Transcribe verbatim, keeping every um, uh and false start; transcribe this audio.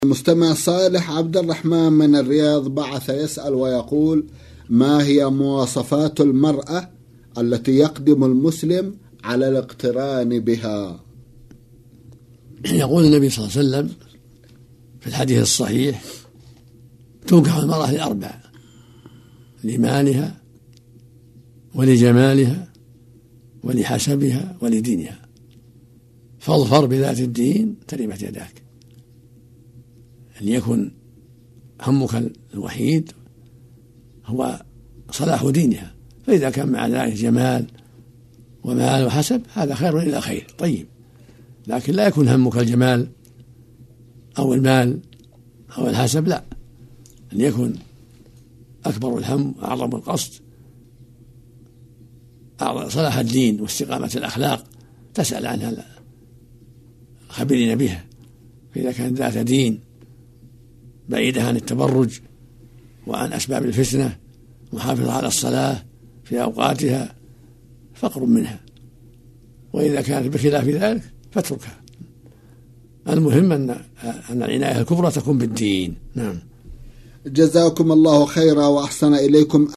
المستمع صالح عبد الرحمن من الرياض بعث يسأل ويقول: ما هي مواصفات المرأة التي يقدم المسلم على الاقتران بها؟ يقول النبي صلى الله عليه وسلم في الحديث الصحيح: تنكح المرأة لأربع: لمالها ولجمالها ولحسبها ولدينها، فاظفر بذات الدين تربت يداك. أن يكن همك الوحيد هو صلاح دينها، فإذا كان مع ذلك جمال ومال وحسب هذا خير إلى خير طيب، لكن لا يكون همك الجمال أو المال أو الحسب، لا، أن يكون أكبر الهم وأعظم القصد صلاح الدين واستقامة الأخلاق، تسأل عنها خبرين بها. فإذا كانت ذات دين بعيدة عن التبرج وعن أسباب الفتنة، محافظة على الصلاة في أوقاتها، فاقرب منها، وإذا كانت بخلاف ذلك فاتركها. المهم أن أن العناية الكبرى تكون بالدين. نعم. جزاكم الله خيرا وأحسن إليكم.